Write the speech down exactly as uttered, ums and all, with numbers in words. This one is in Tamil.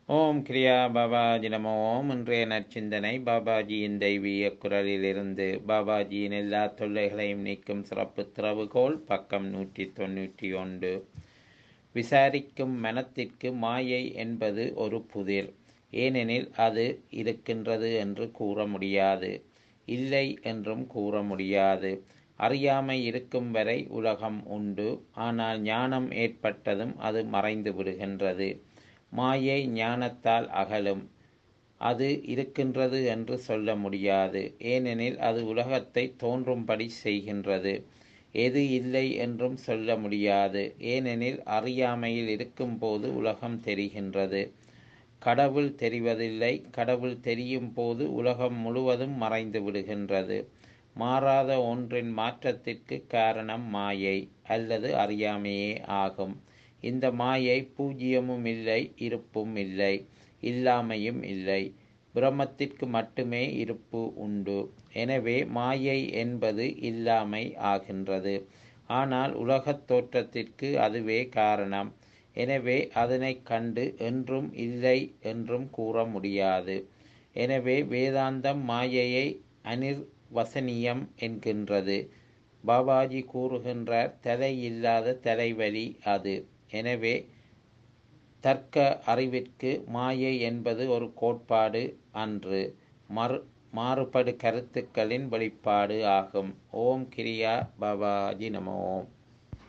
ஓம் கிரியா பாபாஜி நமோ ஓம். இன்றைய நற்சிந்தனை பாபாஜியின் தெய்வீக குரலிலிருந்து. பாபாஜியின் எல்லா தொல்லைகளையும் நீக்கும் சிறப்பு திறவுகோல், பக்கம் நூற்றி தொன்னூற்றி ஒன்று. விசாரிக்கும் மனத்திற்கு மாயை என்பது ஒரு புதிர். ஏனெனில் அது இருக்கின்றது என்று கூற முடியாது, இல்லை என்றும் கூற முடியாது. அறியாமை இருக்கும் வரை உலகம் உண்டு. ஆனால் ஞானம் ஏற்பட்டதும் அது மறைந்து விடுகின்றது. மாயை ஞானத்தால் அகலும். அது இருக்கின்றது என்று சொல்ல முடியாது, ஏனெனில் அது உலகத்தை தோன்றும்படி செய்கின்றது. எது இல்லை என்றும் சொல்ல முடியாது, ஏனெனில் அறியாமையில் இருக்கும்போது உலகம் தெரிகின்றது. கடவுள் தெரிவதில்லை. கடவுள் தெரியும் போது உலகம் முழுவதும் மறைந்து விடுகின்றது. மாறாத ஒன்றின் மாற்றத்திற்கு காரணம் மாயை அல்லது அறியாமையே ஆகும். இந்த மாயை பூஜ்ஜியமும் இல்லை, இருப்பும் இல்லை, இல்லாமையும் இல்லை. பிரம்மத்திற்கு மட்டுமே இருப்பு உண்டு. எனவே மாயை என்பது இல்லாமை ஆகின்றது. ஆனால் உலகத் தோற்றத்திற்கு அதுவே காரணம். எனவே அதனை கண்டு என்றும் இல்லை என்றும் கூற முடியாது. எனவே வேதாந்தம் மாயையை அனிர்வசனீயம் என்கின்றது. பாபாஜி கூறுகின்றார், தலை இல்லாத தலைவலி அது. எனவே தர்க்க அறிவிற்கு மாயை என்பது ஒரு கோட்பாடு அன்று, மறு மாறுபடு கருத்துக்களின் வெளிப்பாடு ஆகும். ஓம் கிரியா பாபாஜி நமோ ஓம்.